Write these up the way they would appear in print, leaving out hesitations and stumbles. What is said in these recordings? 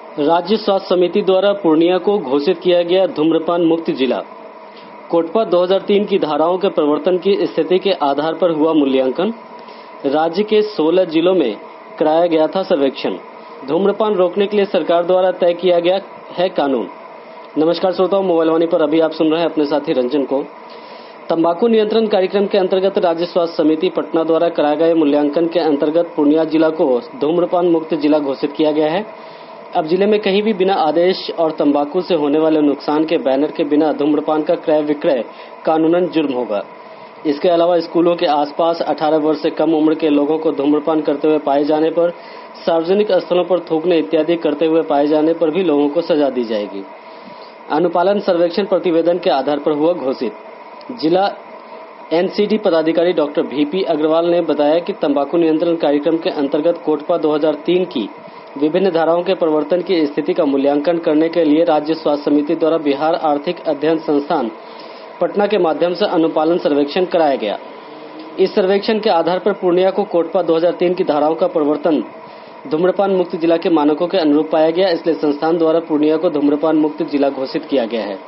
राज्य स्वास्थ्य समिति द्वारा पूर्णिया को घोषित किया गया धूम्रपान मुक्त जिला। कोटपा 2003 की धाराओं के प्रवर्तन की स्थिति के आधार पर हुआ मूल्यांकन। राज्य के 16 जिलों में कराया गया था सर्वेक्षण। धूम्रपान रोकने के लिए सरकार द्वारा तय किया गया है कानून। नमस्कार श्रोताओं, मोबाइल वाणी पर अभी आप सुन रहे हैं अपने साथी रंजन को। तंबाकू नियंत्रण कार्यक्रम के अंतर्गत राज्य स्वास्थ्य समिति पटना द्वारा कराए गए मूल्यांकन के अंतर्गत पूर्णिया जिला को धूम्रपान मुक्त जिला घोषित किया गया है। अब जिले में कहीं भी बिना आदेश और तंबाकू से होने वाले नुकसान के बैनर के बिना धूम्रपान का क्रय विक्रय कानूनन जुर्म होगा। इसके अलावा स्कूलों के आसपास 18 वर्ष से कम उम्र के लोगों को धूम्रपान करते हुए पाए जाने पर, सार्वजनिक स्थलों पर थूकने इत्यादि करते हुए पाए जाने पर भी लोगों को सजा दी जाएगी। अनुपालन सर्वेक्षण प्रतिवेदन के आधार पर हुआ घोषित। जिला एनसीडी पदाधिकारी डॉक्टर VP अग्रवाल ने बताया कि तंबाकू नियंत्रण कार्यक्रम के अंतर्गत कोटपा 2003 की विभिन्न धाराओं के प्रवर्तन की स्थिति का मूल्यांकन करने के लिए राज्य स्वास्थ्य समिति द्वारा बिहार आर्थिक अध्ययन संस्थान पटना के माध्यम से अनुपालन सर्वेक्षण कराया गया। इस सर्वेक्षण के आधार पर पूर्णिया को कोटपा 2003 की धाराओं का प्रवर्तन धूम्रपान मुक्त जिला के मानकों के अनुरूप पाया गया। इसलिए संस्थान द्वारा पूर्णिया को धूम्रपान मुक्त जिला घोषित किया गया है।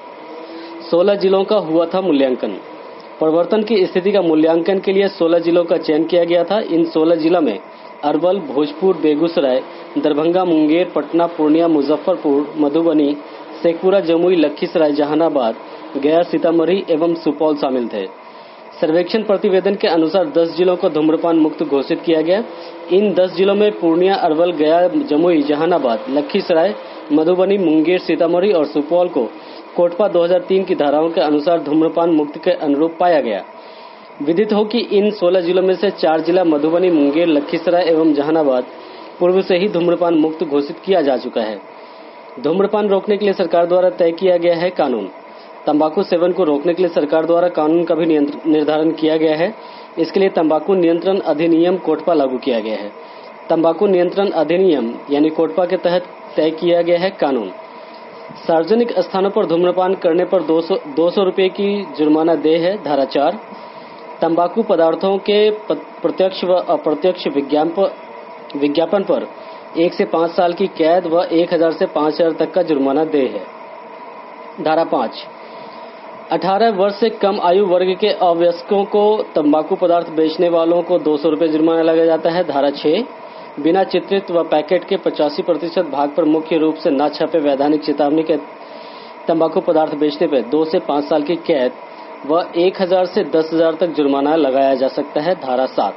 16 जिलों का हुआ था मूल्यांकन। प्रवर्तन की स्थिति का मूल्यांकन के लिए 16 जिलों का चयन किया गया था। इन 16 जिलों में अरवल, भोजपुर, बेगूसराय, दरभंगा, मुंगेर, पटना, पूर्णिया, मुजफ्फरपुर, मधुबनी, शेखपुरा, जमुई, लखीसराय, जहानाबाद, गया, सीतामढ़ी एवं सुपौल शामिल थे। सर्वेक्षण प्रतिवेदन के अनुसार 10 जिलों को धूम्रपान मुक्त घोषित किया गया। इन 10 जिलों में पूर्णिया, अरवल, गया, जमुई, जहानाबाद, लखीसराय, मधुबनी, मुंगेर, सीतामढ़ी और सुपौल को कोटपा 2003 की धाराओं के अनुसार धूम्रपान मुक्त के अनुरूप पाया गया। विदित हो कि इन 16 जिलों में से 4 जिला मधुबनी, मुंगेर, लखीसराय एवं जहानाबाद पूर्व से ही धूम्रपान मुक्त घोषित किया जा चुका है। धूम्रपान रोकने के लिए सरकार द्वारा तय किया गया है कानून। तंबाकू सेवन को रोकने के लिए सरकार द्वारा कानून का भी निर्धारण किया गया है। इसके लिए तंबाकू नियंत्रण अधिनियम कोटपा लागू किया गया है। तंबाकू नियंत्रण अधिनियम यानी कोटपा के तहत तय किया गया है कानून। सार्वजनिक स्थानों पर धूम्रपान करने पर 200 रुपये की जुर्माना देय है। धारा 4। तंबाकू पदार्थों के प्रत्यक्ष व अप्रत्यक्ष विज्ञापन पर 1 से 5 साल की कैद व 1000 से 5000 तक का जुर्माना देय है। धारा 5। 18 वर्ष से कम आयु वर्ग के अवयस्कों को तंबाकू पदार्थ बेचने वालों को 200 रुपये जुर्माना लगाया जाता है। धारा 6। बिना चित्रित व पैकेट के 85% भाग पर मुख्य रूप से न छपे वैधानिक चेतावनी के तंबाकू पदार्थ बेचने पर 2 से 5 साल की कैद व 1000 से 10,000 तक जुर्माना लगाया जा सकता है। धारा 7।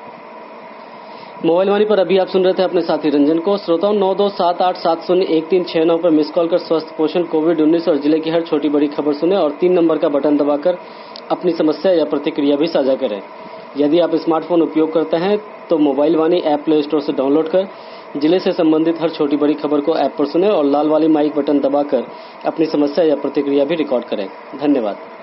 मोबाइल वाणी पर अभी आप सुन रहे थे अपने साथी रंजन को। श्रोताओं 9278701369 पर मिस कॉल कर स्वस्थ पोषण, कोविड-19 और जिले की हर छोटी बड़ी खबर सुने और 3 नंबर का बटन दबाकर अपनी समस्या या प्रतिक्रिया भी साझा करें। यदि आप स्मार्टफोन उपयोग करते हैं तो mobile Vaani app play store से डाउनलोड कर जिले से संबंधित हर छोटी बड़ी खबर को ऐप पर सुने और लाल वाली माइक बटन दबाकर अपनी समस्या या प्रतिक्रिया भी रिकॉर्ड करें। धन्यवाद।